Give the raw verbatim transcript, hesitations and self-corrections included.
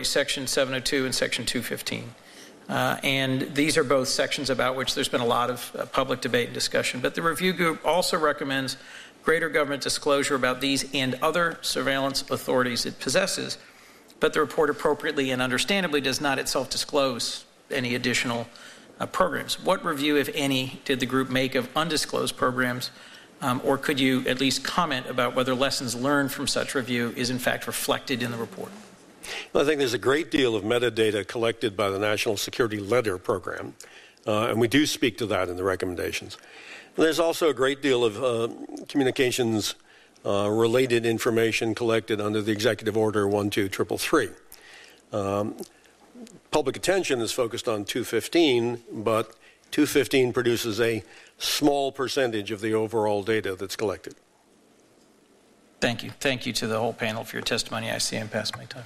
Section seven oh two and Section two fifteen. Uh, and these are both sections about which there's been a lot of uh, public debate and discussion. But the review group also recommends greater government disclosure about these and other surveillance authorities it possesses, but the report appropriately and understandably does not itself disclose any additional uh, programs. What review, if any, did the group make of undisclosed programs, um, or could you at least comment about whether lessons learned from such review is in fact reflected in the report? Well, I think there's a great deal of metadata collected by the National Security Letter Program, uh, and we do speak to that in the recommendations. And there's also a great deal of uh, communications uh, related information collected under the Executive Order one two three three three. Um, public attention is focused on two fifteen, but two fifteen produces a small percentage of the overall data that's collected. Thank you. Thank you to the whole panel for your testimony. I see I'm past my time.